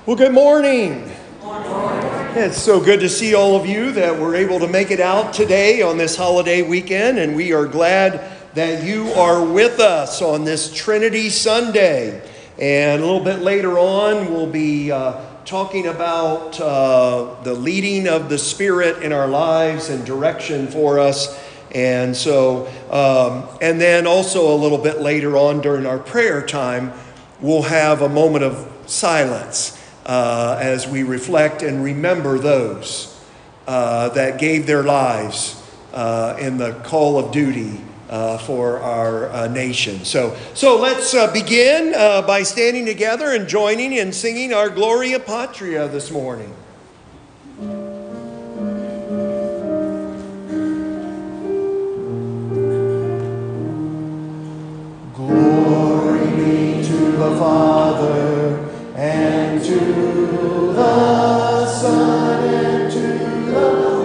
Well, good morning. It's so good to see all of you that were able to make it out today on this holiday weekend, and we are glad that you are with us on this Trinity Sunday. And a little bit later on, we'll be talking about the leading of the Spirit in our lives and direction for us. And so, and then also a little bit later on during our prayer time, we'll have a moment of silence as we reflect and remember those that gave their lives in the call of duty for our nation. So let's begin by standing together and joining and singing our Gloria Patria this morning. Glory be to the Father, and to the Son, and to the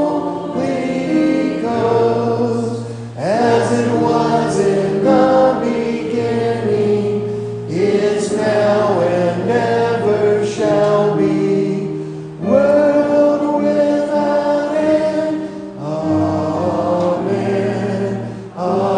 Holy Ghost, as it was in the beginning, is now, and ever shall be, world without end. Amen.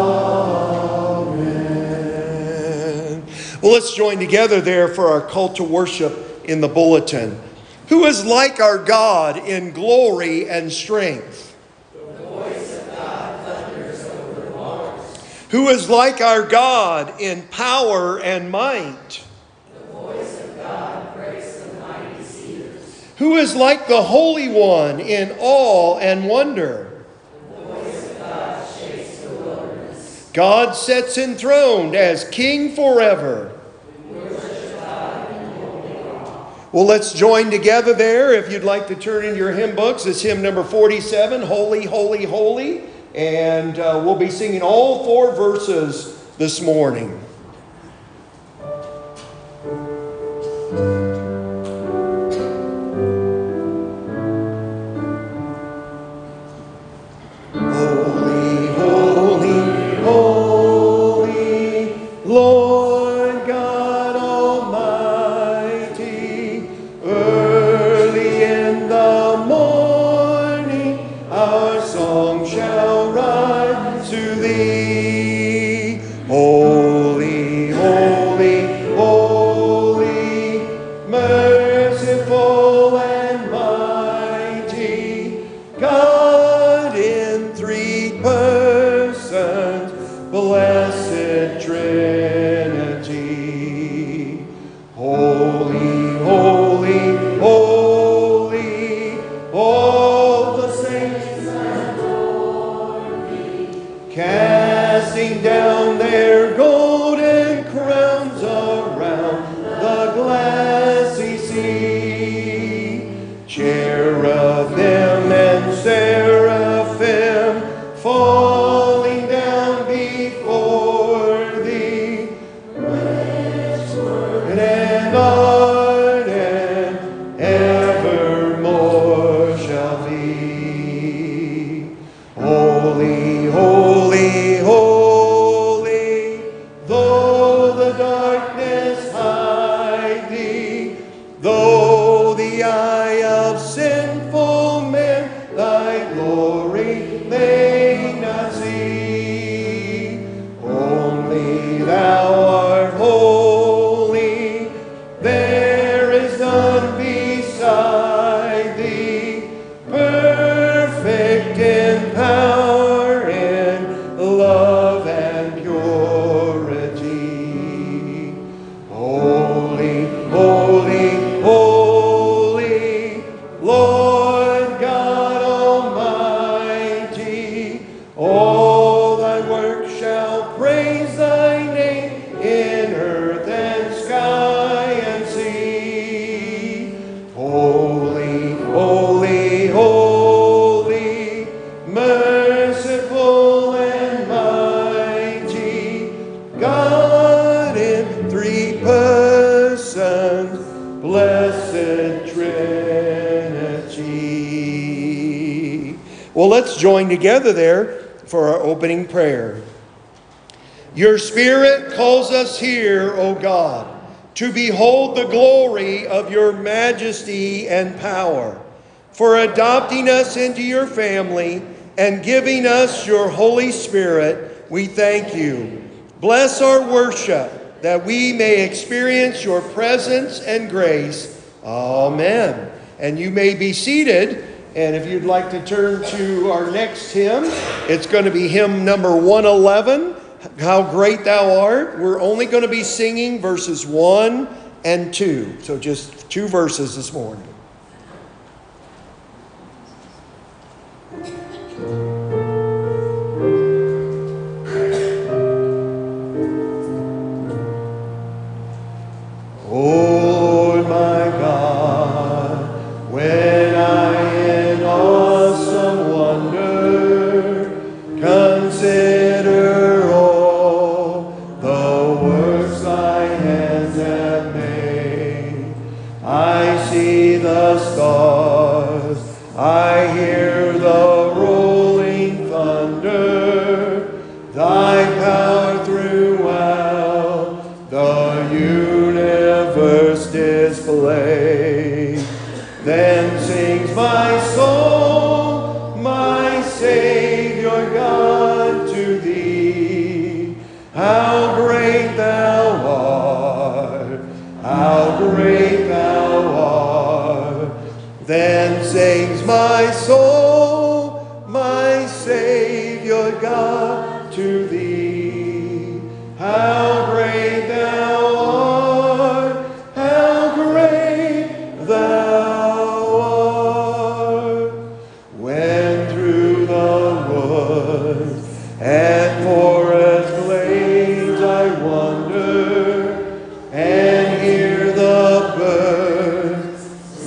Amen. Well, let's join together there for our call to worship in the bulletin. Who is like our God in glory and strength? The voice of God thunders over the waters. Who is like our God in power and might? The voice of God breaks the mighty cedars. Who is like the Holy One in awe and wonder? The voice of God shakes the wilderness. God sits enthroned as King forever. Well, let's join together there. If you'd like to turn in your hymn books, it's hymn number 47, Holy, Holy, Holy. And we'll be singing all 4 verses this morning. Holy, holy, holy, Lord God Almighty, early in the morning our song shall rise to thee. Holy, holy, holy, merciful and mighty, God in 3 persons, blessed Trinity. Holy, holy, holy, all the saints adore thee, casting down their golden crowns around the glassy sea. Cherubim and seraphim falling down before thee, and ardent evermore shall be. Holy, holy, holy, though the darkness hide thee, though the eye of sinful men thy glory may not see, only thou art holy, there is none beside thee, perfect in power, in love and purity. Holy, holy, holy, Lord God Almighty, all thy works shall praise thy name in earth and sky and sea. Holy, holy, holy, merciful and mighty, God in 3 persons, blessed Trinity. Well, let's join together there for our opening prayer. Your Spirit calls us here, O God. to behold the glory of your majesty and power, for adopting us into your family and giving us your Holy Spirit. We thank you. Bless our worship, that we may experience your presence and grace. Amen. And you may be seated. And if you'd like to turn to our next hymn, it's going to be hymn number 111, How Great Thou Art. We're only going to be singing verses 1 and 2. So just 2 verses this morning. Lord my God, when I in awesome wonder consider all the works thy hands have made, I see the stars, I hear the rolling thunder, thy power throughout the universe display. Then sings my soul, my Savior God, to thee. How great thou art, how great thou art. Then sings my soul, my Savior God, to thee. How great thou art, how great thou art. When through the woods and forest glades I wander and hear the birds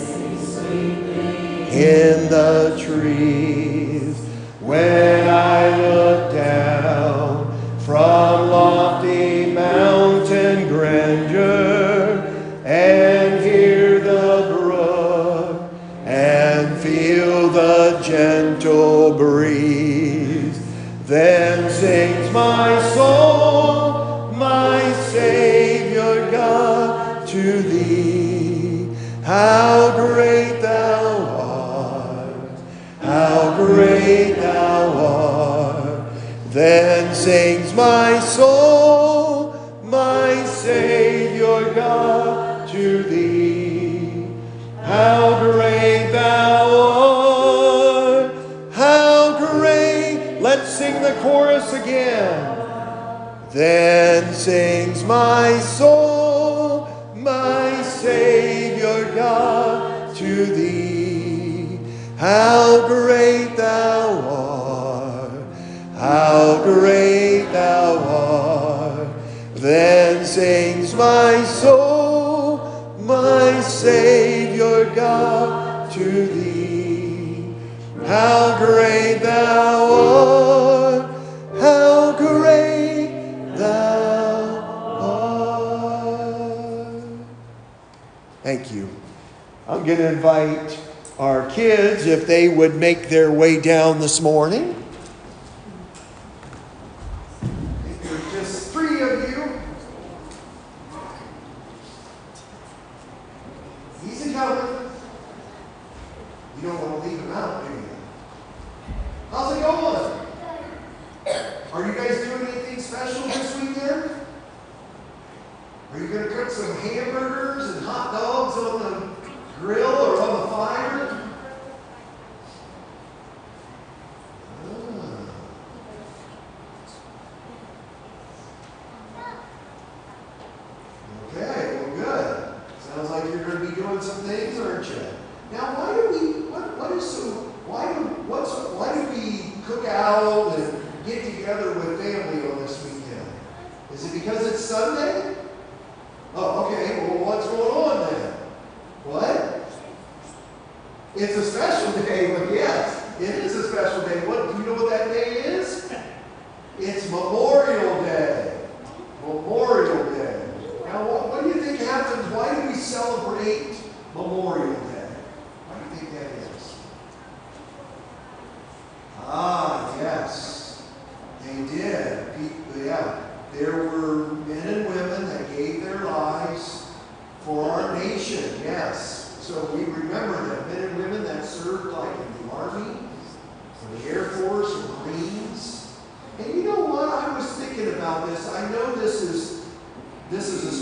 in the trees, when I look down from lofty mountain grandeur and hear the brook and feel the gentle breeze, then sings my soul, my Savior God, to thee. How great thou art, how great thou art. Then sings my soul, my Savior God, to thee. How great thou art, how great. Let's sing the chorus again. Then sings my soul, my Savior God, to thee. How great thou art, how great thou art. Then sings my soul, my Savior God, to thee. How great thou art, how great thou art. Thank you. I'm going to invite our kids, if they would make their way down this morning. There's just 3 of you. Easy coming. You don't want to leave them out, do you? How's it going? Are you guys doing anything special this weekend? Are you going to cook some hamburgers and hot dogs on the grill or on the fire? Okay, well, good. Sounds like you're going to be doing some things, aren't you? Now, why do we cook out and get together with family on this weekend? Is it because it's Sunday? Oh, okay. Well, what's going on then? What? It's a special day, but yes, it is a special day. What do you know what that day is? It's Memorial Day. Memorial Day. Now, what do you think happens? Why do we celebrate Memorial Day? Why do you think that is? Ah, yes. They did. Yeah. There were men and women that gave their lives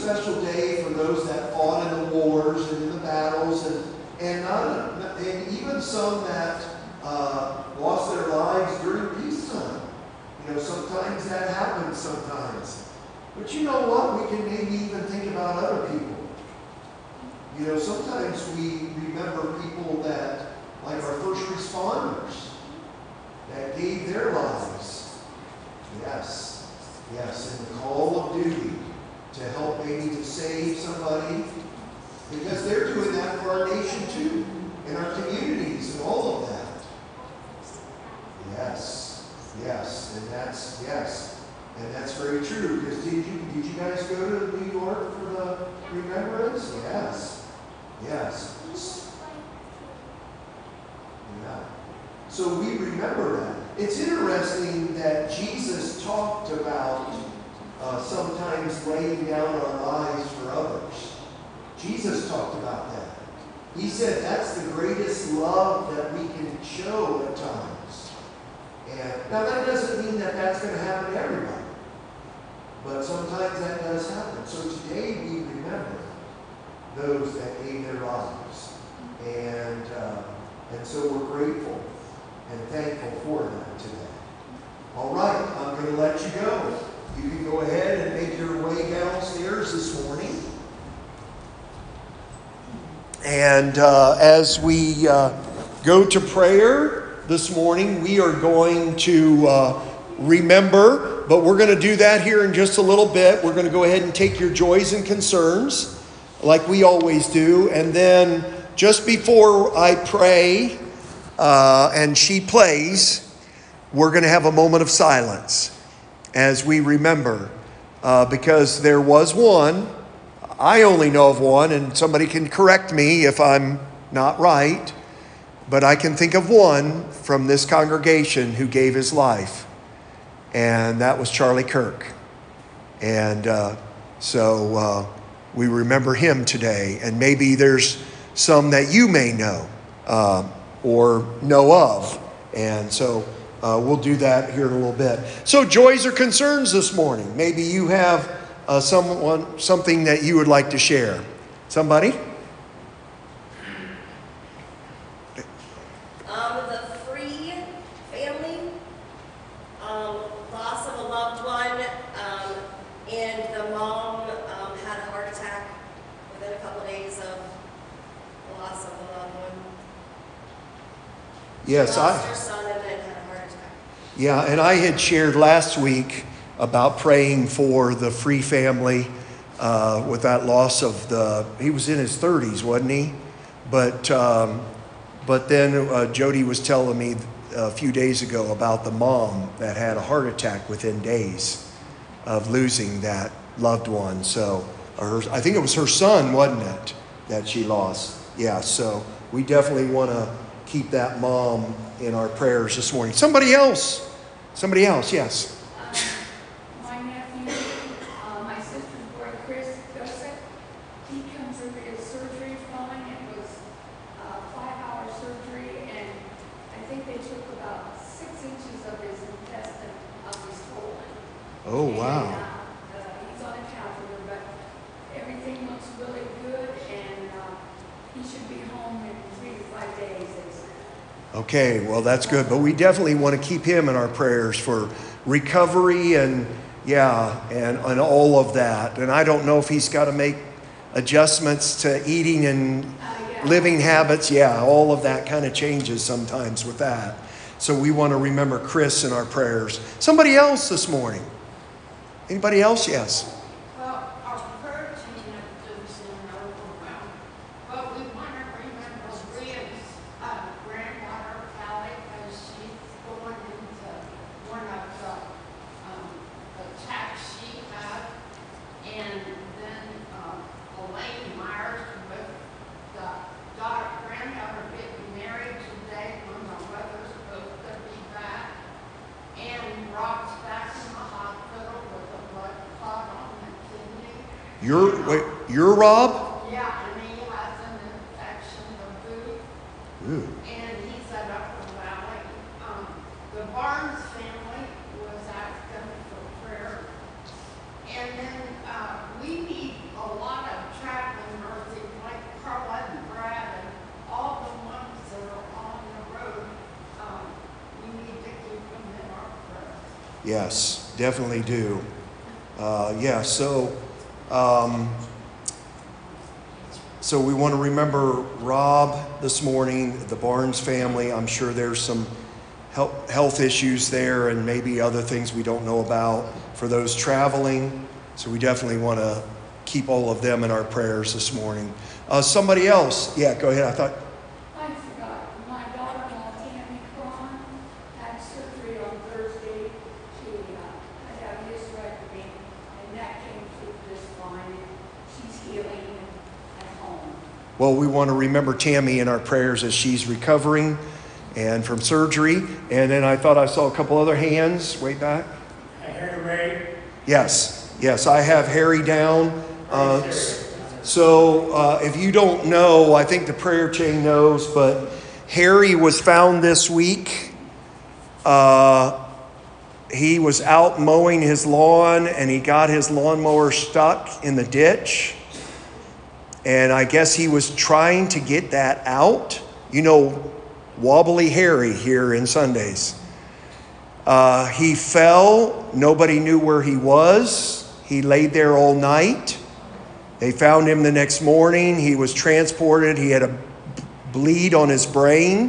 special day for those that fought in the wars and in the battles, and even some that lost their lives during peacetime. Sometimes that happens sometimes. But you know what? We can maybe even think about other people. Sometimes we remember people that, like our first responders, that gave their lives. Yes, in the call of duty to help maybe to save somebody. Because they're doing that for our nation too, and our communities and all of that. And that's very true. Because did you guys go to New York for the remembrance? Yes. Yeah. So we remember that. It's interesting that Jesus talked about sometimes laying down our lives for others. Jesus talked about that. He said that's the greatest love that we can show at times. And now that doesn't mean that that's going to happen to everybody. But sometimes that does happen. So today we remember those that gave their lives. And so we're grateful and thankful for that today. All right, I'm going to let you go. You can go ahead and make your way downstairs this morning. And as we go to prayer this morning, we are going to remember, but we're going to do that here in just a little bit. We're going to go ahead and take your joys and concerns like we always do. And then just before I pray and she plays, we're going to have a moment of silence as we remember, because there was one. I only know of one, and somebody can correct me if I'm not right, but I can think of one from this congregation who gave his life, and that was Charlie Kirk. And so we remember him today, and maybe there's some that you may know or know of, and so we'll do that here in a little bit. So joys or concerns this morning. Maybe you have something that you would like to share. Somebody? The Free family, loss of a loved one, and the mom had a heart attack within a couple of days of the loss of a loved one. Yes, she lost her son and then had a heart attack. Yeah, and I had shared last week about praying for the Free family with that loss of he was in his 30s, wasn't he? But then Jody was telling me a few days ago about the mom that had a heart attack within days of losing that loved one. So, I think it was her son, wasn't it, that she lost? Yeah, so we definitely want to keep that mom in our prayers this morning. Somebody else, yes. My nephew, my sister's boy, Chris Joseph, he comes through his surgery fine. It was a 5-hour surgery, and I think they took about 6 inches of his intestine of his colon. Oh, wow. And, he's on a catheter, but everything looks really good, and he should be home in 3 to 5 days, they said. Okay, well, that's good. But we definitely want to keep him in our prayers for recovery and all of that. And I don't know if he's got to make adjustments to eating and living habits. Yeah, all of that kind of changes sometimes with that. So we want to remember Chris in our prayers. Somebody else this morning? Anybody else? Yes. Well, our prayer team is overwhelmed, but we want to remember Rhea's granddaughter, Callie, as she's going into one of the attacks she had, and then Elaine Myers with the granddaughter getting married today when the weather's supposed to be back, and Rob's back in the hospital with a blood clot on the kidney. You're Rob? Yeah, and he has an infection of food, Ooh. and he's at Upper Valley. The Barnes family was asking for prayer, and then we need a Yes, definitely do. So we want to remember Rob this morning, the Barnes family. I'm sure there's some health issues there and maybe other things we don't know about for those traveling. So we definitely want to keep all of them in our prayers this morning. Somebody else. Yeah, go ahead. I forgot. My daughter-in-law, Tammy Cron, had surgery on Thursday. She had a hysterectomy, and that came through just fine. She's healing at home. Well, we want to remember Tammy in our prayers as she's recovering and from surgery. And then I thought I saw a couple other hands way back. Harry Ray. Yes, I have Harry down. So if you don't know, I think the prayer chain knows, but Harry was found this week. He was out mowing his lawn and he got his lawnmower stuck in the ditch. And I guess he was trying to get that out. You know, wobbly Harry here in Sundays. He fell. Nobody knew where he was. He laid there all night. They found him the next morning. He was transported. He had a bleed on his brain.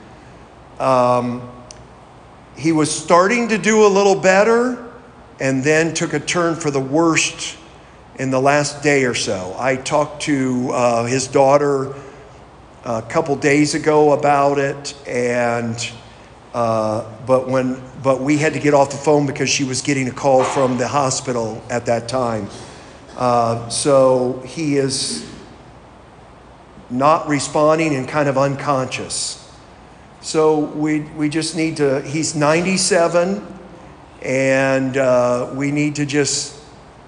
He was starting to do a little better and then took a turn for the worst in the last day or so. I talked to his daughter a couple days ago about it, and but we had to get off the phone because she was getting a call from the hospital at that time. So he is not responding and kind of unconscious. So we just need to, he's 97, and we need to just,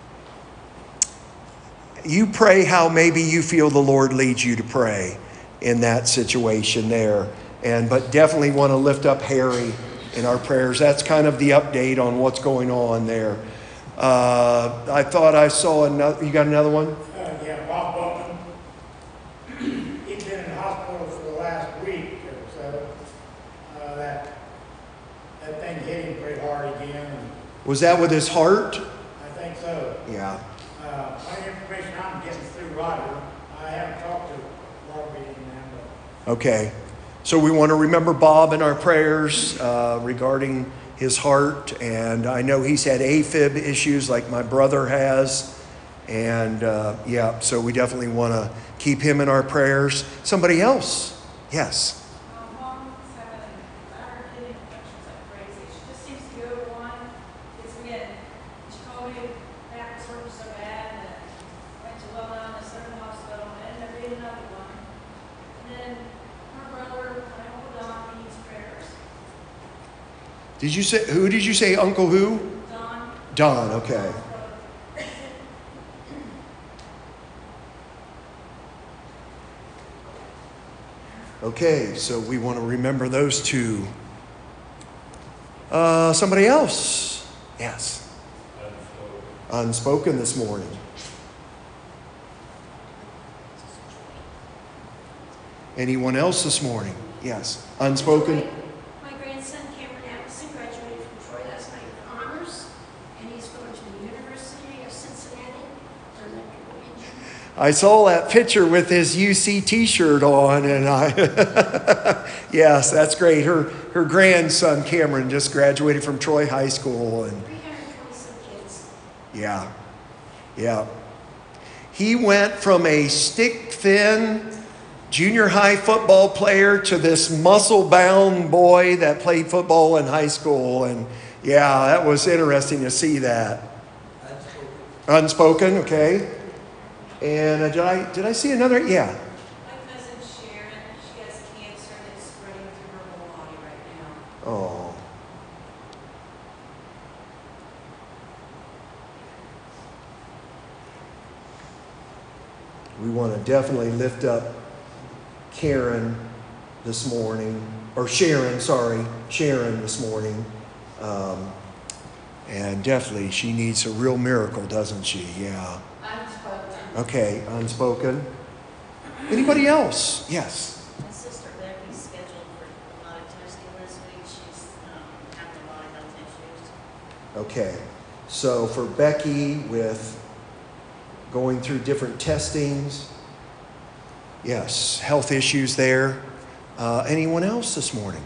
you pray how maybe you feel the Lord leads you to pray in that situation there. But definitely want to lift up Harry in our prayers. That's kind of the update on what's going on there. I thought I saw another. You got another one? Yeah, Bob Bowman. He's been in the hospital for the last week or so. That thing hit him pretty hard again. Was that with his heart? I think so. Yeah. Plenty of information I'm getting through Roger. I haven't talked to Roger yet now, Okay. So we want to remember Bob in our prayers regarding his heart. And I know he's had AFib issues like my brother has. And so we definitely want to keep him in our prayers. Somebody else? Yes. Mom's having her kidney infections like crazy. She just seems to go to one. It's again. She called me back was hurting so bad that went to Welltown, sent her to the hospital, and ended up being another one. And then her brother, my Uncle Don, needs prayers. Who did you say, Uncle who? Don. Don, okay. Okay, so we want to remember those two. Somebody else? Yes. Unspoken this morning. Anyone else this morning? Yes. Unspoken. My grandson Cameron Allison graduated from Troy last night with honors, and he's going to the University of Cincinnati for electrical engineering. I saw that picture with his UC t-shirt on, and yes, that's great. Her grandson Cameron just graduated from Troy High School, and 320 kids. yeah. He went from a stick-thin junior high football player to this muscle-bound boy that played football in high school, and yeah, that was interesting to see that. Unspoken, okay. And did I see another? Yeah. My cousin Sharon, she has cancer and it's spreading through her whole body right now. Oh. We want to definitely lift up Karen this morning, or Sharon this morning. And definitely she needs a real miracle, doesn't she? Yeah. Unspoken. Okay, unspoken. Anybody else? Yes. My sister Becky's scheduled for a lot of testing this week. She's having a lot of health issues. Okay. So for Becky with going through different testings, yes, health issues there. Anyone else this morning?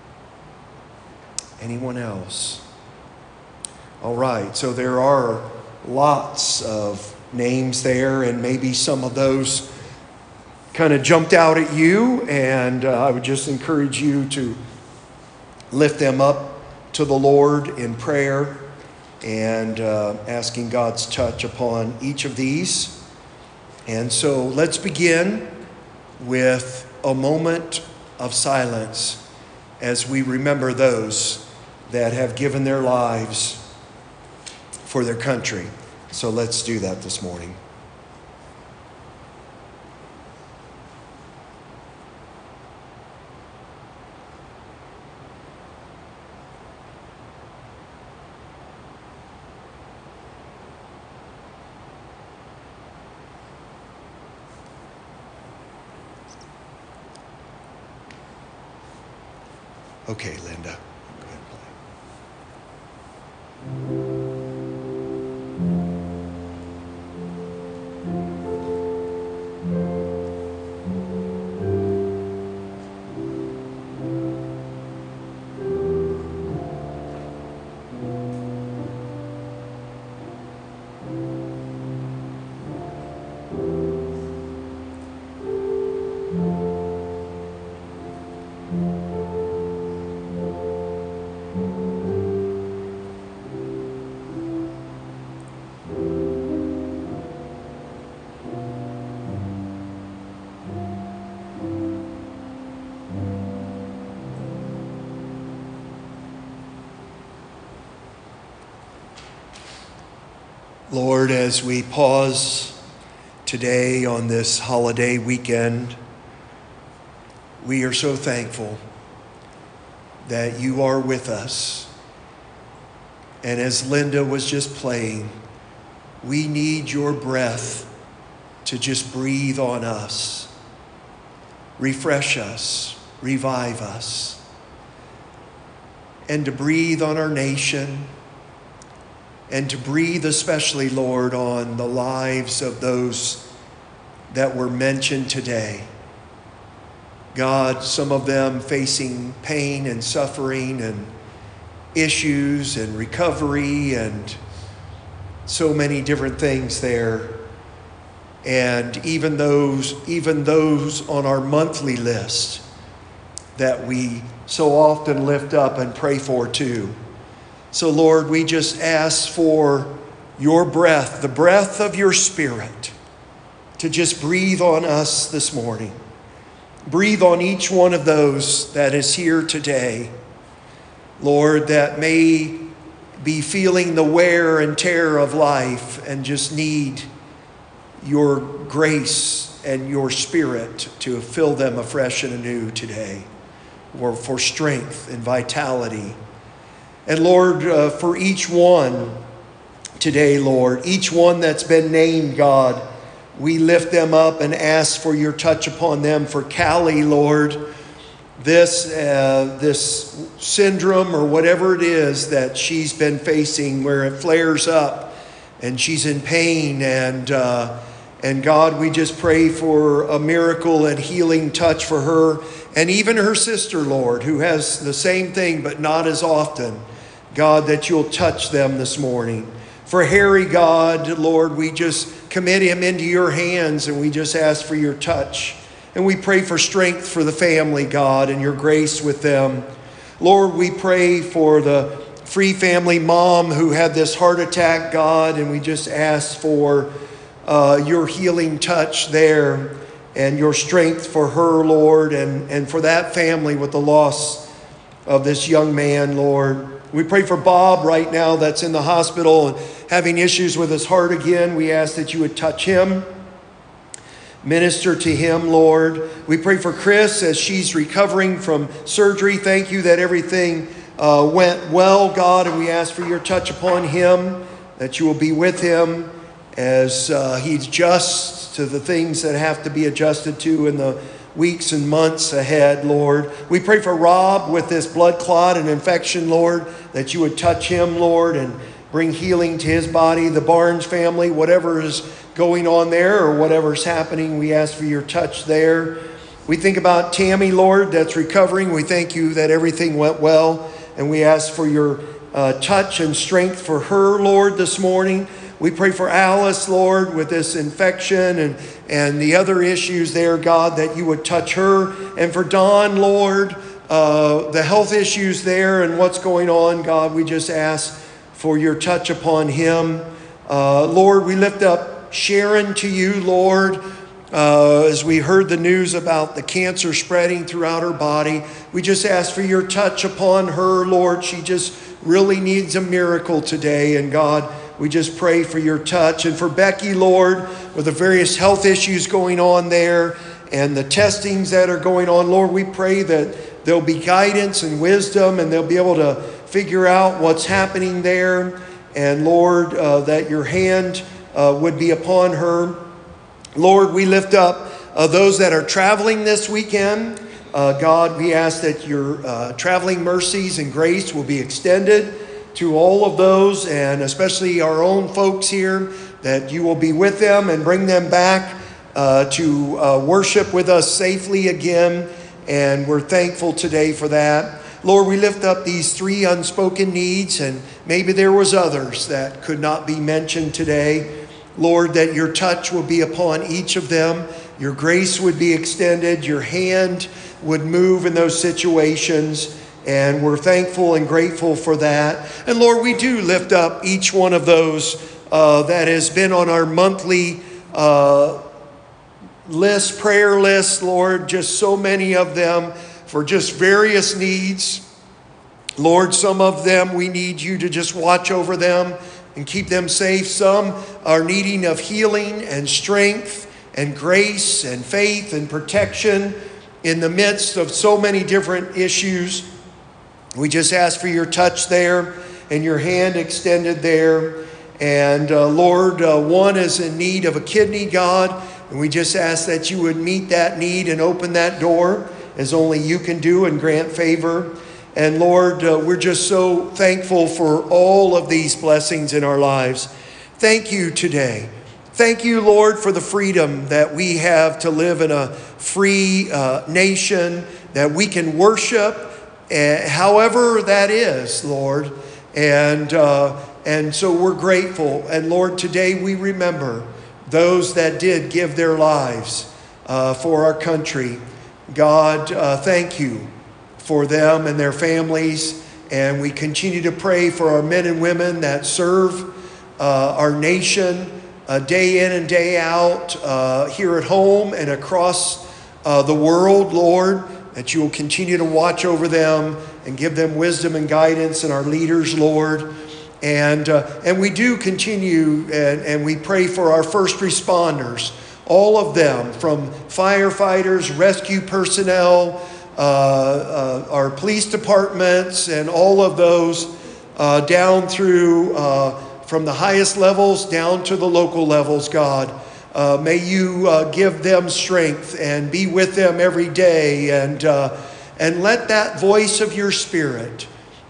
Anyone else? All right, so there are lots of names there, and maybe some of those kind of jumped out at you, and I would just encourage you to lift them up to the Lord in prayer and asking God's touch upon each of these. And so let's begin with a moment of silence as we remember those that have given their lives for their country. So let's do that this morning. Okay, Linda, go ahead and play. Lord, as we pause today on this holiday weekend, we are so thankful that you are with us. And as Linda was just playing, we need your breath to just breathe on us, refresh us, revive us, and to breathe on our nation, and to breathe especially, Lord, on the lives of those that were mentioned today. God, some of them facing pain and suffering and issues and recovery and so many different things there. And even those on our monthly list that we so often lift up and pray for too. So Lord, we just ask for your breath, the breath of your Spirit, to just breathe on us this morning. Breathe on each one of those that is here today, Lord, that may be feeling the wear and tear of life and just need your grace and your Spirit to fill them afresh and anew today, or for strength and vitality. And Lord, for each one today, Lord, each one that's been named, God, we lift them up and ask for your touch upon them. For Callie, Lord, this syndrome or whatever it is that she's been facing, where it flares up and she's in pain, and God, we just pray for a miracle and healing touch for her, and even her sister, Lord, who has the same thing but not as often. God, that you'll touch them this morning. For Harry, God, Lord, we just commit him into your hands, and we just ask for your touch. And we pray for strength for the family, God, and your grace with them. Lord, we pray for the Free family mom who had this heart attack, God, and we just ask for your healing touch there and your strength for her, Lord, and for that family with the loss of this young man, Lord. We pray for Bob right now that's in the hospital and having issues with his heart again. We ask that you would touch him, minister to him, Lord. We pray for Chris as she's recovering from surgery. Thank you that everything went well, God, and we ask for your touch upon him, that you will be with him as he adjusts to the things that have to be adjusted to in the weeks and months ahead, Lord. We pray for Rob with this blood clot and infection, Lord, that you would touch him, Lord, and bring healing to his body. The Barnes family, whatever is going on there or whatever's happening, we ask for your touch there. We think about Tammy, Lord, that's recovering. We thank you that everything went well, and we ask for your touch and strength for her, Lord, this morning. We pray for Alice, Lord, with this infection and the other issues there, God, that you would touch her. And for Don, Lord, the health issues there and what's going on, God, we just ask for your touch upon him. Lord, we lift up Sharon to you, Lord, as we heard the news about the cancer spreading throughout her body. We just ask for your touch upon her, Lord. She just really needs a miracle today, and God, we just pray for your touch. And for Becky, Lord, with the various health issues going on there and the testings that are going on, Lord, we pray that there'll be guidance and wisdom and they'll be able to figure out what's happening there. And Lord, that your hand would be upon her. Lord, we lift up those that are traveling this weekend. God, we ask that your traveling mercies and grace will be extended to all of those, and especially our own folks here, that you will be with them and bring them back to worship with us safely again. And we're thankful today for that. Lord, we lift up these 3 unspoken needs, and maybe there was others that could not be mentioned today. Lord, that your touch will be upon each of them. Your grace would be extended. Your hand would move in those situations. And we're thankful and grateful for that. And Lord, we do lift up each one of those that has been on our monthly list, prayer list, Lord, just so many of them for just various needs. Lord, some of them we need you to just watch over them and keep them safe. Some are needing of healing and strength and grace and faith and protection in the midst of so many different issues. We just ask for your touch there and your hand extended there. And Lord, one is in need of a kidney, God, and we just ask that you would meet that need and open that door as only you can do and grant favor. And Lord, we're just so thankful for all of these blessings in our lives. Thank you today. Thank you, Lord, for the freedom that we have to live in a free nation, that we can worship however that is, Lord. And so we're grateful. And Lord, today we remember those that did give their lives for our country. God, thank you for them and their families. And we continue to pray for our men and women that serve our nation day in and day out here at home and across the world, Lord, that you will continue to watch over them and give them wisdom and guidance, and our leaders, Lord. And we do continue and we pray for our first responders, all of them, from firefighters, rescue personnel, our police departments, and all of those down through from the highest levels down to the local levels, God. May you give them strength and be with them every day, and let that voice of your Spirit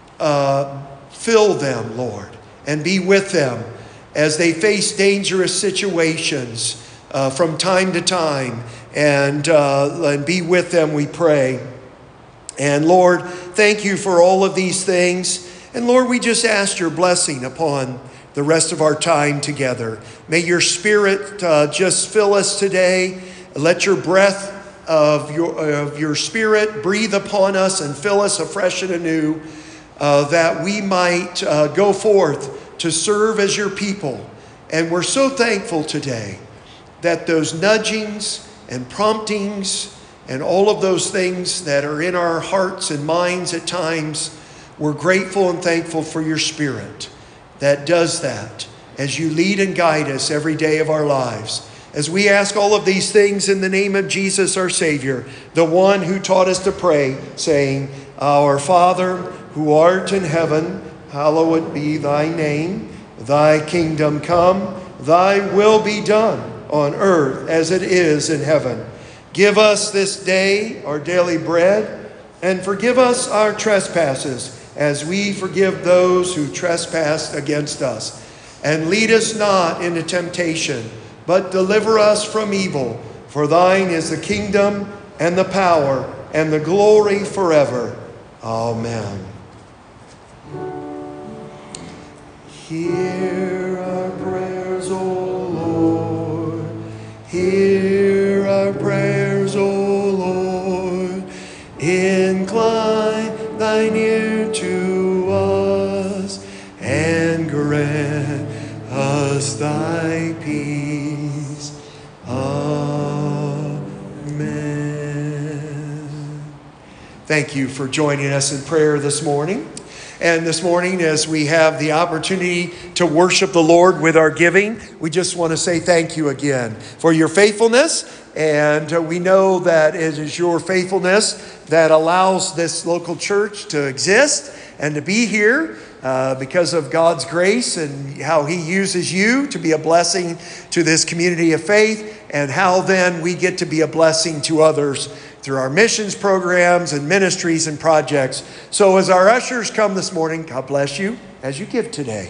fill them, Lord, and be with them as they face dangerous situations from time to time, and be with them, we pray. And Lord, thank you for all of these things. And Lord, we just ask your blessing upon the rest of our time together. May your Spirit just fill us today. Let your breath of your Spirit breathe upon us and fill us afresh and anew, that we might go forth to serve as your people. And we're so thankful today that those nudgings and promptings and all of those things that are in our hearts and minds at times, we're grateful and thankful for your Spirit that does that as you lead and guide us every day of our lives. As we ask all of these things in the name of Jesus, our Savior, the one who taught us to pray, saying, Our Father, who art in heaven, hallowed be thy name. Thy kingdom come, thy will be done on earth as it is in heaven. Give us this day our daily bread, and forgive us our trespasses, as we forgive those who trespass against us. And lead us not into temptation, but deliver us from evil. For thine is the kingdom, and the power, and the glory forever. Amen. Hear our prayers, O Lord. Hear our prayers, O Lord. Incline thine ear to us, and grant us thy peace. Amen. Thank you for joining us in prayer this morning. And this morning, as we have the opportunity to worship the Lord with our giving, we just want to say thank you again for your faithfulness. And we know that it is your faithfulness that allows this local church to exist and to be here because of God's grace and how he uses you to be a blessing to this community of faith, and how then we get to be a blessing to others through our missions programs and ministries and projects. So as our ushers come this morning, God bless you as you give today.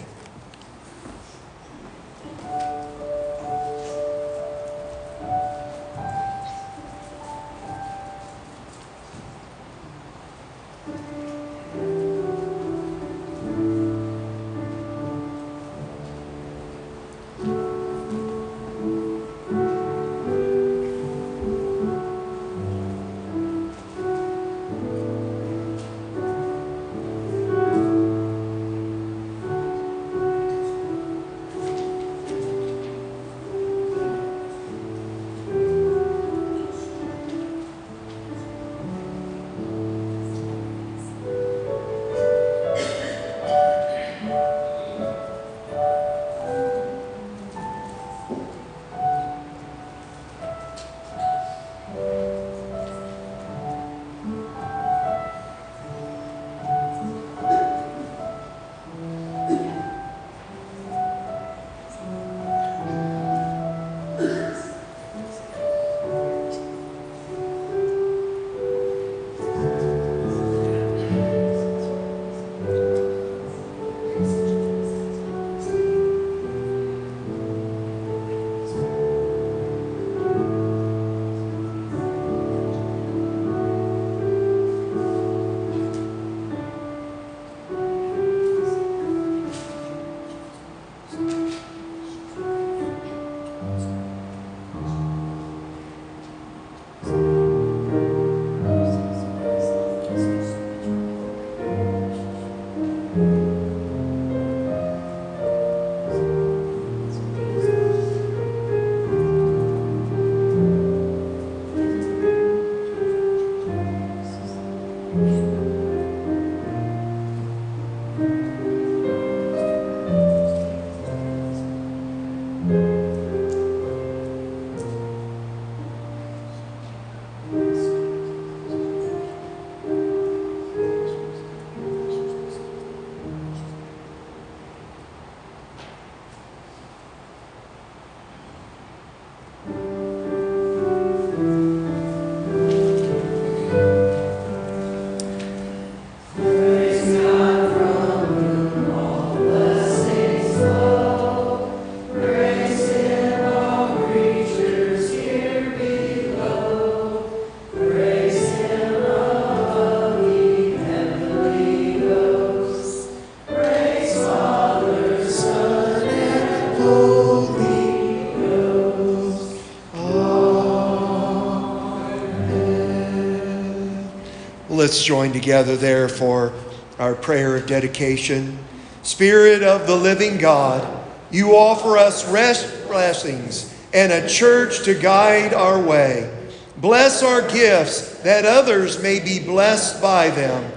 Let's join together there for our prayer of dedication. Spirit of the living God, you offer us rest, blessings, and a church to guide our way. Bless our gifts that others may be blessed by them.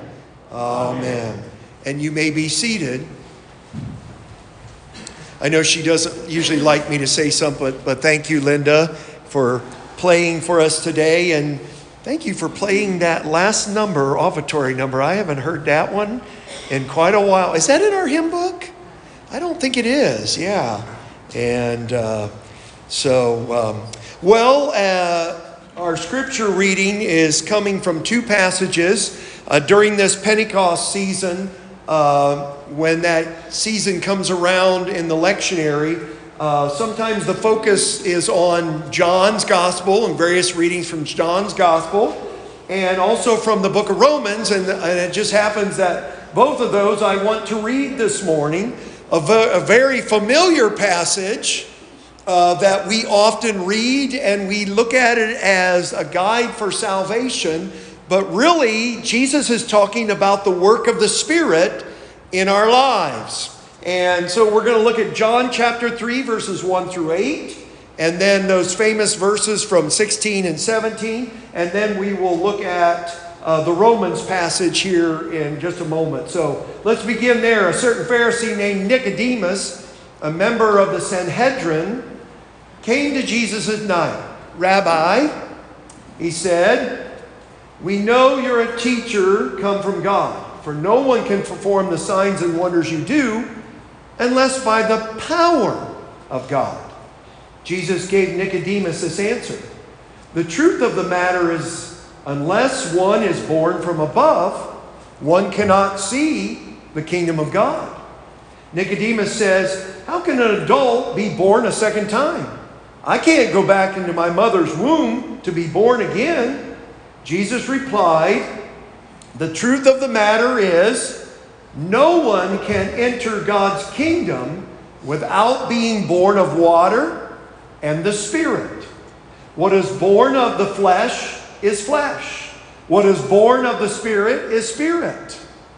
Amen. And you may be seated. I know she doesn't usually like me to say something, but thank you, Linda, for playing for us today. And thank you for playing that last number, offertory number. I haven't heard that one in quite a while. Is that in our hymn book? I don't think it is. Yeah. And Our scripture reading is coming from two passages during this Pentecost season. When that season comes around in the lectionary, sometimes the focus is on John's Gospel and various readings from John's Gospel, and also from the book of Romans, and it just happens that both of those I want to read this morning. A very familiar passage that we often read, and we look at it as a guide for salvation, but really Jesus is talking about the work of the Spirit in our lives. And so we're going to look at John chapter 3 verses 1 through 8, and then those famous verses from 16 and 17, and then we will look at the Romans passage here in just a moment. So let's begin there. A certain Pharisee named Nicodemus, a member of the Sanhedrin, came to Jesus at night. "Rabbi," he said, "we know you're a teacher come from God, for no one can perform the signs and wonders you do unless by the power of God." Jesus gave Nicodemus this answer: "The truth of the matter is, unless one is born from above, one cannot see the kingdom of God." Nicodemus says, "How can an adult be born a second time? I can't go back into my mother's womb to be born again." Jesus replied, "The truth of the matter is, no one can enter God's kingdom without being born of water and the Spirit. What is born of the flesh is flesh. What is born of the Spirit is spirit.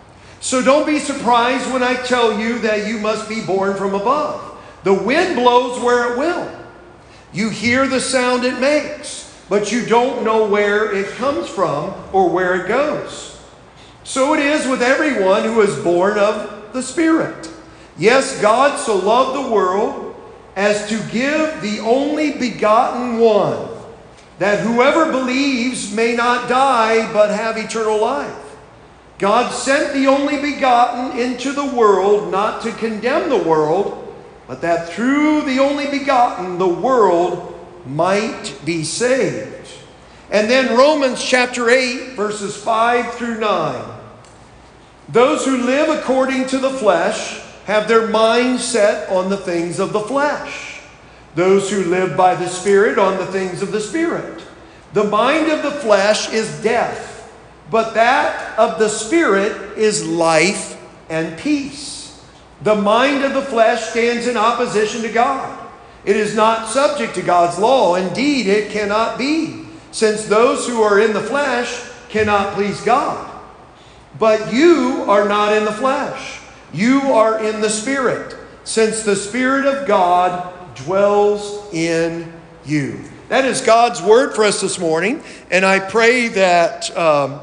So don't be surprised when I tell you that you must be born from above. The wind blows where it will. You hear the sound it makes, but you don't know where it comes from or where it goes. So it is with everyone who is born of the Spirit. Yes, God so loved the world as to give the only begotten one, that whoever believes may not die but have eternal life. God sent the only begotten into the world not to condemn the world, but that through the only begotten the world might be saved." And then Romans chapter 8, verses 5 through 9. "Those who live according to the flesh have their mind set on the things of the flesh. Those who live by the Spirit on the things of the Spirit. The mind of the flesh is death, but that of the Spirit is life and peace. The mind of the flesh stands in opposition to God. It is not subject to God's law. Indeed, it cannot be, since those who are in the flesh cannot please God. But you are not in the flesh. You are in the Spirit, since the Spirit of God dwells in you." That is God's word for us this morning, and I pray that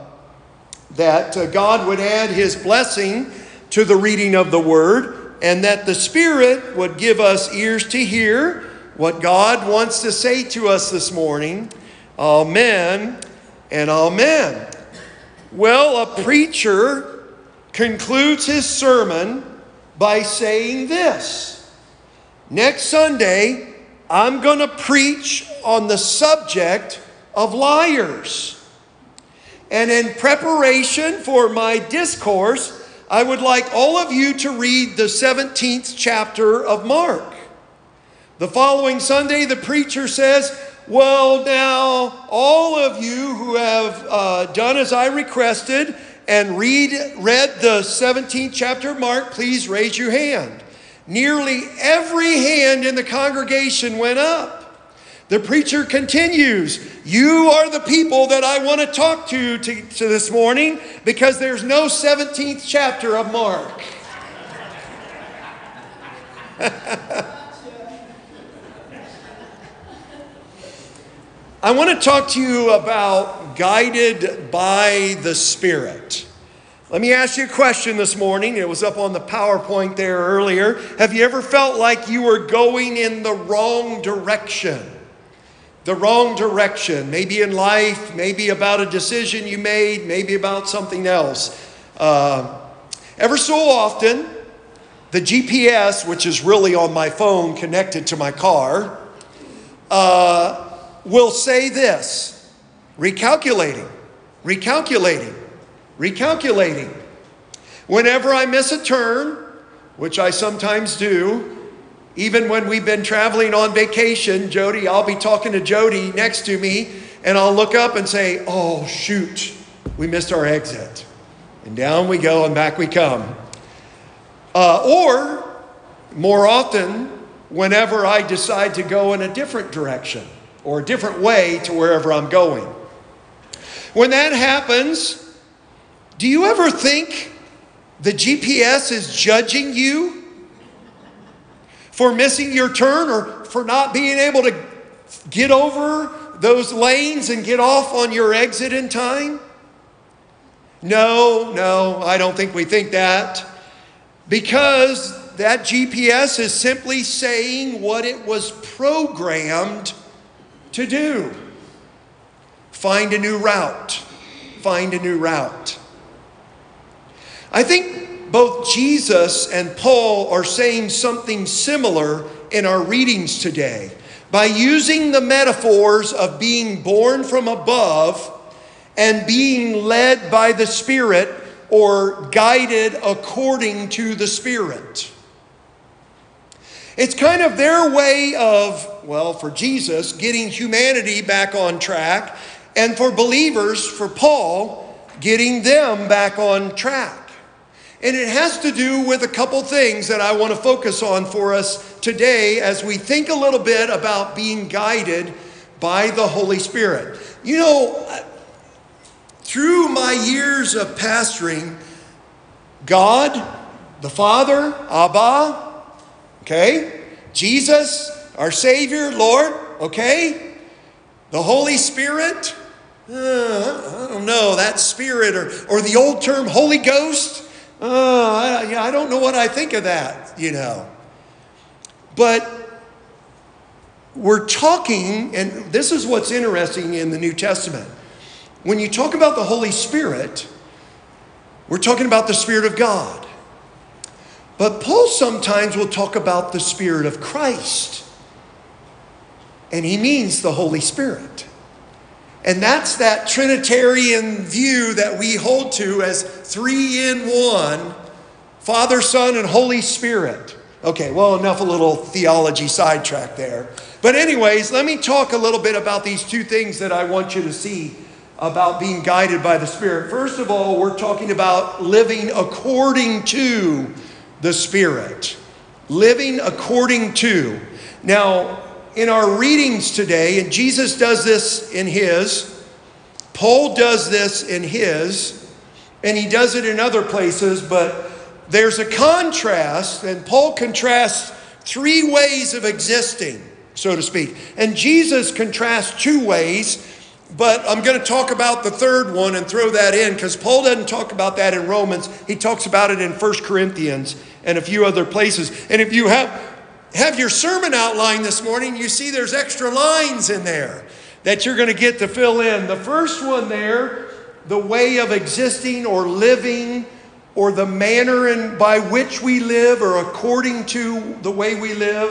God would add His blessing to the reading of the word, and that the Spirit would give us ears to hear what God wants to say to us this morning. Amen and amen. Well, a preacher concludes his sermon by saying this: "Next Sunday, I'm going to preach on the subject of liars. And in preparation for my discourse, I would like all of you to read the 17th chapter of Mark." The following Sunday, the preacher says, "Well, now, all of you who have done as I requested and read the 17th chapter of Mark, please raise your hand." Nearly every hand in the congregation went up. The preacher continues, "You are the people that I want to talk to this morning, because there's no 17th chapter of Mark." I want to talk to you about guided by the Spirit. Let me ask you a question this morning. It was up on the PowerPoint there earlier. Have you ever felt like you were going in the wrong direction? The wrong direction, maybe in life, maybe about a decision you made, maybe about something else. Ever so often, the GPS, which is really on my phone connected to my car, will say this: recalculating, recalculating, recalculating. Whenever I miss a turn, which I sometimes do, even when we've been traveling on vacation, Jody, I'll be talking to Jody next to me, and I'll look up and say, oh, shoot, we missed our exit. And down we go and back we come. Or, more often, whenever I decide to go in a different direction or a different way to wherever I'm going. When that happens, do you ever think the GPS is judging you for missing your turn or for not being able to get over those lanes and get off on your exit in time? No, I don't think we think that. Because that GPS is simply saying what it was programmed to do. Find a new route. Find a new route. I think both Jesus and Paul are saying something similar in our readings today by using the metaphors of being born from above and being led by the Spirit or guided according to the Spirit. It's kind of their way of, well, for Jesus, getting humanity back on track, and for believers, for Paul, getting them back on track. And it has to do with a couple things that I want to focus on for us today as we think a little bit about being guided by the Holy Spirit. You know, through my years of pastoring, God, the Father, Abba, okay, Jesus, our Savior, Lord, okay, the Holy Spirit, I don't know, that Spirit, or the old term Holy Ghost, I don't know what I think of that, you know. But we're talking, and this is what's interesting in the New Testament. When you talk about the Holy Spirit, we're talking about the Spirit of God. But Paul sometimes will talk about the Spirit of Christ. And he means the Holy Spirit. And that's that Trinitarian view that we hold to as 3 in 1, Father, Son, and Holy Spirit. Okay, well, enough a little theology sidetrack there. But anyways, let me talk a little bit about these two things that I want you to see about being guided by the Spirit. First of all, we're talking about living according to the Spirit. Living according to. Now, in our readings today, and Jesus does this in his, Paul does this in his, and he does it in other places, but there's a contrast, and Paul contrasts 3 ways of existing, so to speak. And Jesus contrasts 2 ways, but I'm going to talk about the third one and throw that in because Paul doesn't talk about that in Romans. He talks about it in 1 Corinthians and a few other places. And if you have your sermon outline this morning, you see there's extra lines in there that you're going to get to fill in. The first one there, the way of existing or living or the manner by which we live or according to the way we live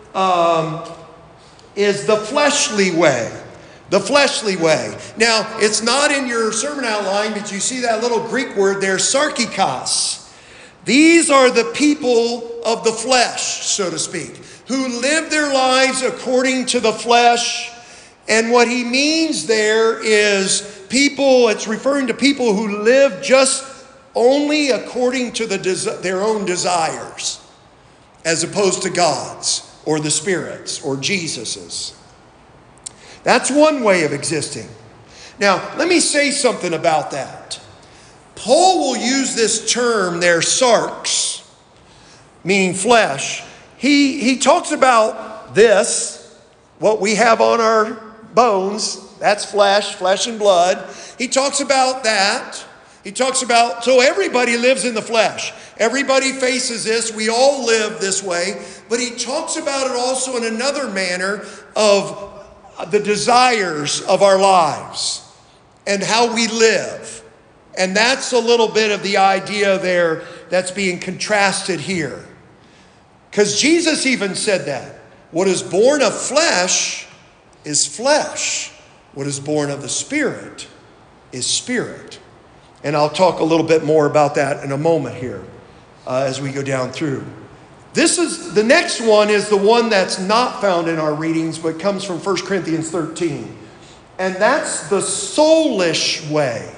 is the fleshly way. The fleshly way. Now, it's not in your sermon outline, but you see that little Greek word there, sarkikos. These are the people of the flesh, so to speak, who live their lives according to the flesh. And what he means there is people, it's referring to people who live just only according to their own desires, as opposed to God's or the Spirit's or Jesus's. That's one way of existing. Now, let me say something about that. Paul will use this term there, sarx, meaning flesh. He talks about this, what we have on our bones, that's flesh and blood. He talks about that. He talks about, so everybody lives in the flesh. Everybody faces this. We all live this way. But he talks about it also in another manner of the desires of our lives and how we live. And that's a little bit of the idea there that's being contrasted here. Because Jesus even said that. What is born of flesh is flesh. What is born of the Spirit is spirit. And I'll talk a little bit more about that in a moment here as we go down through. The next one is the one that's not found in our readings, but comes from 1 Corinthians 13. And that's the soulish way.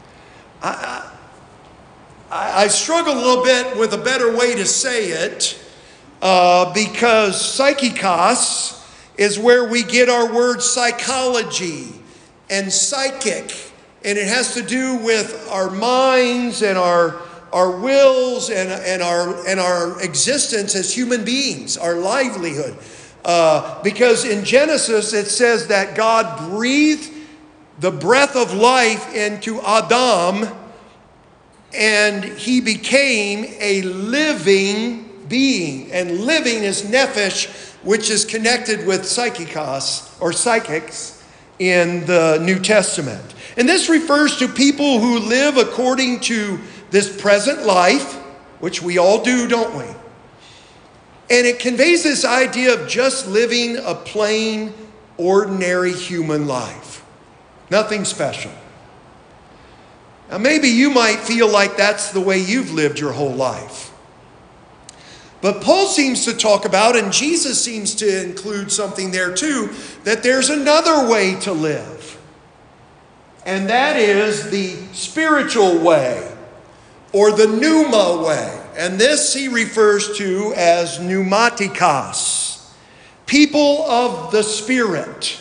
I struggle a little bit with a better way to say it because psychikos is where we get our word psychology and psychic. And it has to do with our minds and our wills and our existence as human beings, our livelihood. Because in Genesis it says that God breathed the breath of life into Adam, and he became a living being. And living is nephesh, which is connected with psychikos or psychics in the New Testament. And this refers to people who live according to this present life, which we all do, don't we? And it conveys this idea of just living a plain, ordinary human life. Nothing special. Now, maybe you might feel like that's the way you've lived your whole life. But Paul seems to talk about, and Jesus seems to include something there too, that there's another way to live. And that is the spiritual way, or the pneuma way. And this he refers to as pneumatikos, people of the Spirit.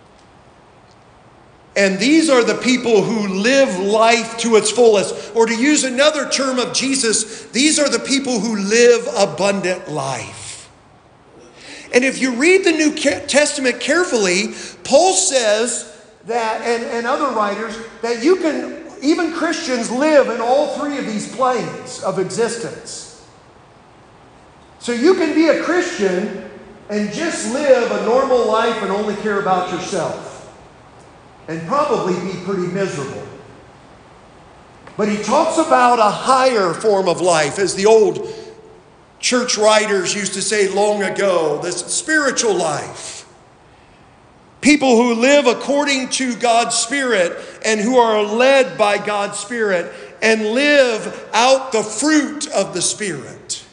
And these are the people who live life to its fullest. Or to use another term of Jesus, these are the people who live abundant life. And if you read the New Testament carefully, Paul says that, and other writers, that you can, even Christians, live in all three of these planes of existence. So you can be a Christian and just live a normal life and only care about yourself, and probably be pretty miserable. But he talks about a higher form of life, as the old church writers used to say long ago, this spiritual life. People who live according to God's Spirit and who are led by God's Spirit and live out the fruit of the Spirit.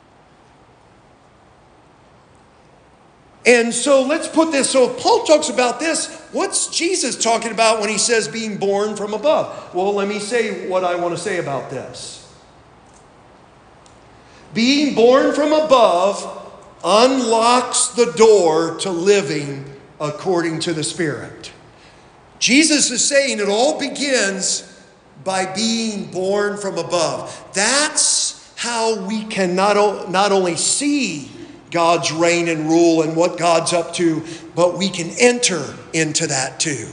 And so let's put this, so Paul talks about this. What's Jesus talking about when he says being born from above? Well, let me say what I want to say about this. Being born from above unlocks the door to living according to the Spirit. Jesus is saying it all begins by being born from above. That's how we can not only see God's reign and rule and what God's up to, but we can enter into that too.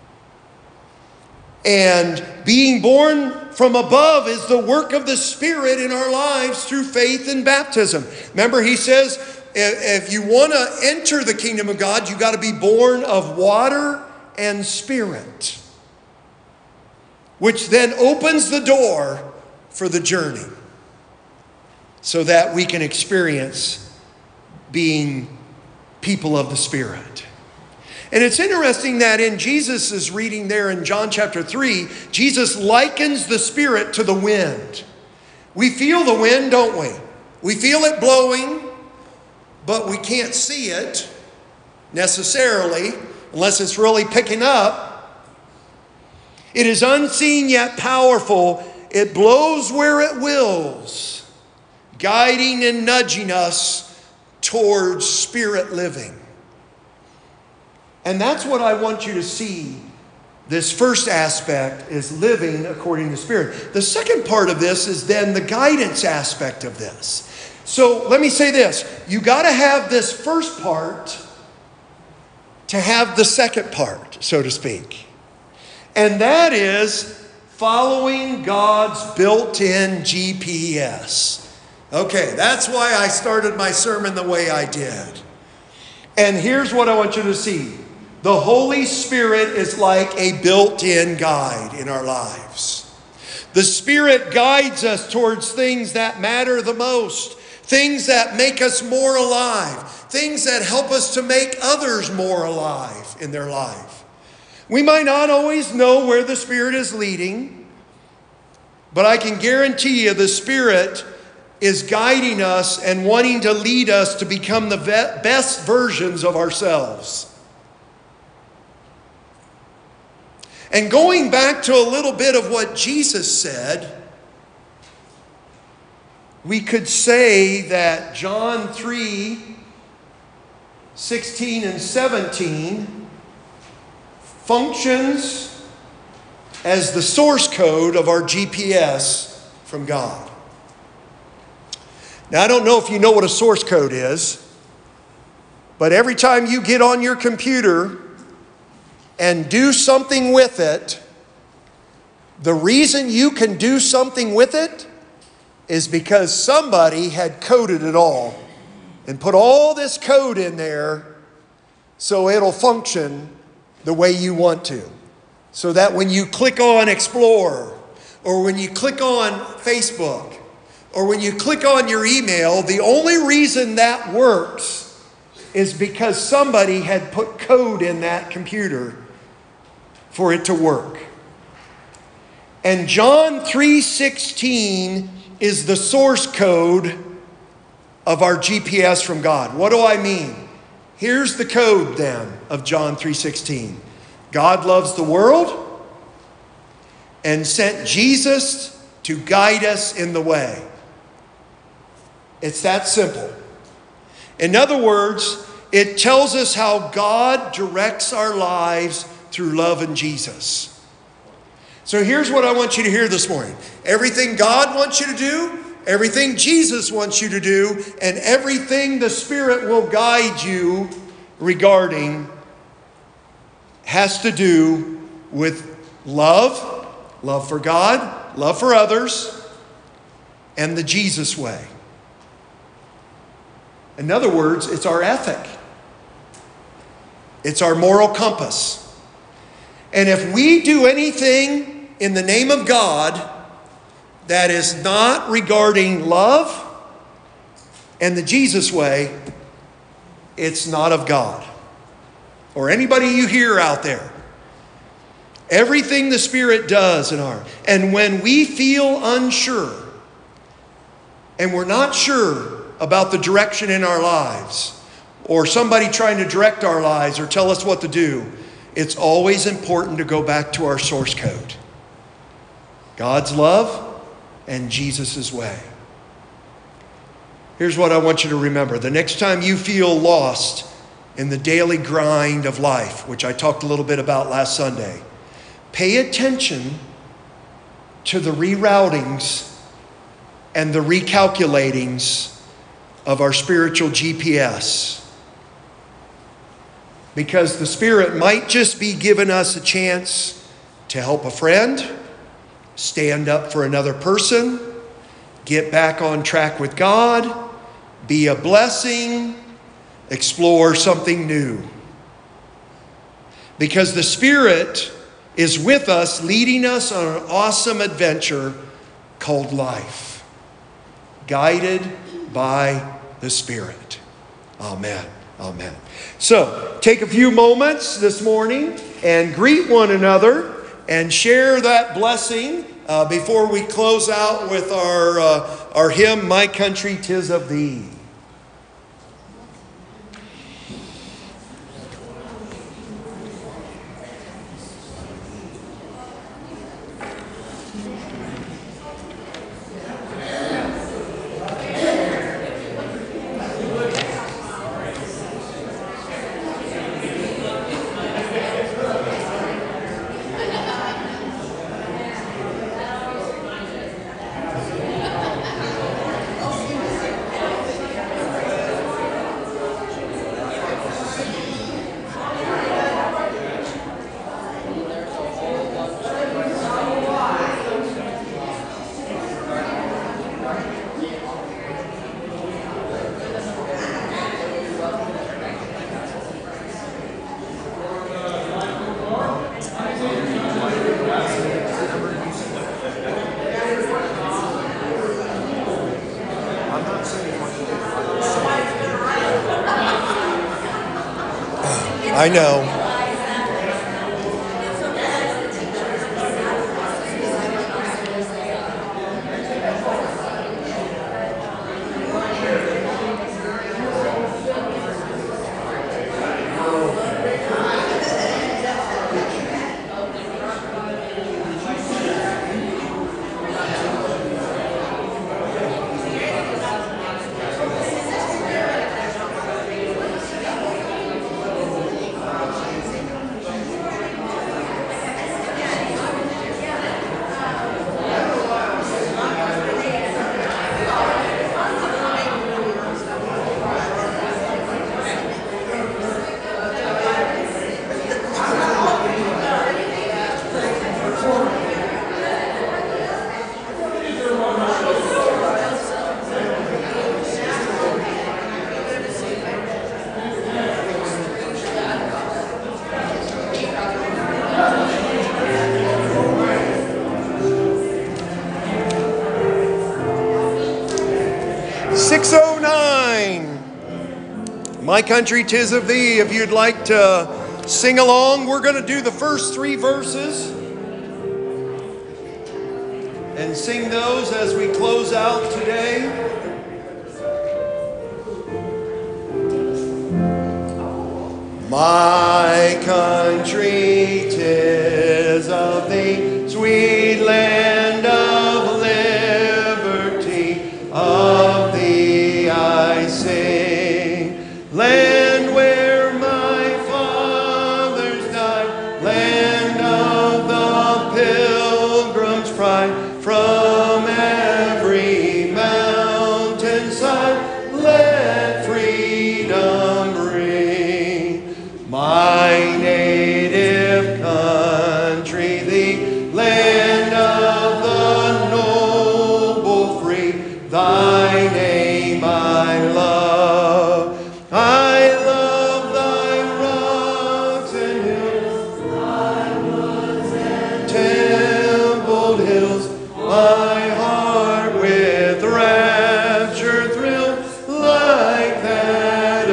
And being born from above is the work of the Spirit in our lives through faith and baptism. Remember, he says, if you want to enter the kingdom of God, you got to be born of water and Spirit, which then opens the door for the journey so that we can experience being people of the Spirit. And it's interesting that in Jesus' reading there in John chapter 3, Jesus likens the Spirit to the wind. We feel the wind, don't we? We feel it blowing, but we can't see it necessarily unless it's really picking up. It is unseen yet powerful. It blows where it wills, guiding and nudging us towards spirit living. And that's what I want you to see. This first aspect is living according to Spirit. The second part of this is then the guidance aspect of this. So let me say this. You got to have this first part to have the second part, so to speak. And that is following God's built-in GPS. Okay, that's why I started my sermon the way I did. And here's what I want you to see. The Holy Spirit is like a built-in guide in our lives. The Spirit guides us towards things that matter the most, things that make us more alive, things that help us to make others more alive in their life. We might not always know where the Spirit is leading, but I can guarantee you the Spirit is guiding us and wanting to lead us to become the best versions of ourselves. And going back to a little bit of what Jesus said, we could say that John 3:16 and 17 functions as the source code of our GPS from God. Now, I don't know if you know what a source code is, but every time you get on your computer and do something with it, the reason you can do something with it is because somebody had coded it all and put all this code in there so it'll function the way you want to. So that when you click on Explore, or when you click on Facebook, or when you click on your email, the only reason that works is because somebody had put code in that computer for it to work. And John 3:16 is the source code of our GPS from God. What do I mean? Here's the code then of John 3:16. God loves the world and sent Jesus to guide us in the way. It's that simple. In other words, it tells us how God directs our lives through love and Jesus. So here's what I want you to hear this morning. Everything God wants you to do, everything Jesus wants you to do, and everything the Spirit will guide you regarding has to do with love for God, love for others, and the Jesus way. In other words, it's our ethic. It's our moral compass. And if we do anything in the name of God that is not regarding love and the Jesus way, it's not of God. Or anybody you hear out there. Everything the Spirit does in our... And when we feel unsure, and we're not sure about the direction in our lives, or somebody trying to direct our lives or tell us what to do, it's always important to go back to our source code. God's love and Jesus' way. Here's what I want you to remember. The next time you feel lost in the daily grind of life, which I talked a little bit about last Sunday, pay attention to the reroutings and the recalculatings of our spiritual GPS. Because the Spirit might just be giving us a chance to help a friend, stand up for another person, get back on track with God, be a blessing, explore something new. Because the Spirit is with us, leading us on an awesome adventure called life, guided by the Spirit. Amen. Amen. So, take a few moments this morning and greet one another and share that blessing before we close out with our hymn, My Country 'Tis of Thee. I know. 609. My Country 'Tis of Thee. If you'd like to sing along, we're going to do the first 3 verses and sing those as we close out today. My country, 'tis of thee, sweet land of liberty, of thee I sing. Land where my fathers died, land of the pilgrim's pride, from every mountainside, let freedom ring. My native country, the land of the noble free, thy name I love. I love thy rocks and hills, thy woods and templed hills. My heart with rapture thrills like that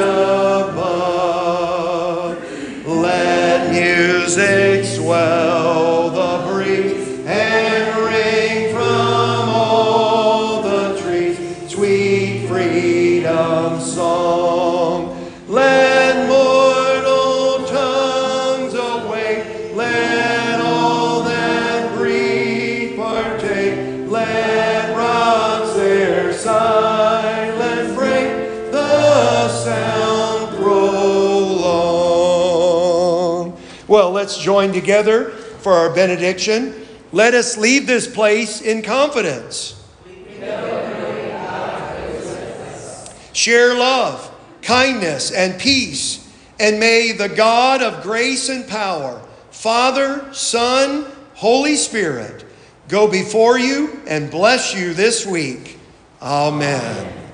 above. Let music swell the breeze and ring from all the trees, sweet freedom song. Let mortal tongues awake, let all that breathe partake, let rocks their silence break, the sound prolong. Well, let's join together for our benediction. Let us leave this place in confidence. Share love, kindness, and peace, and may the God of grace and power, Father, Son, Holy Spirit, go before you and bless you this week. Amen.